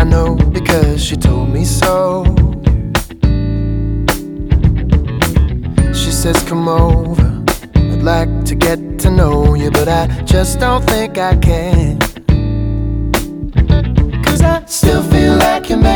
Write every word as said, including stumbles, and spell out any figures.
know because she told me so. She says come over, I'd like to get to know you, but I just don't think I can. Cause I still feel like you're mad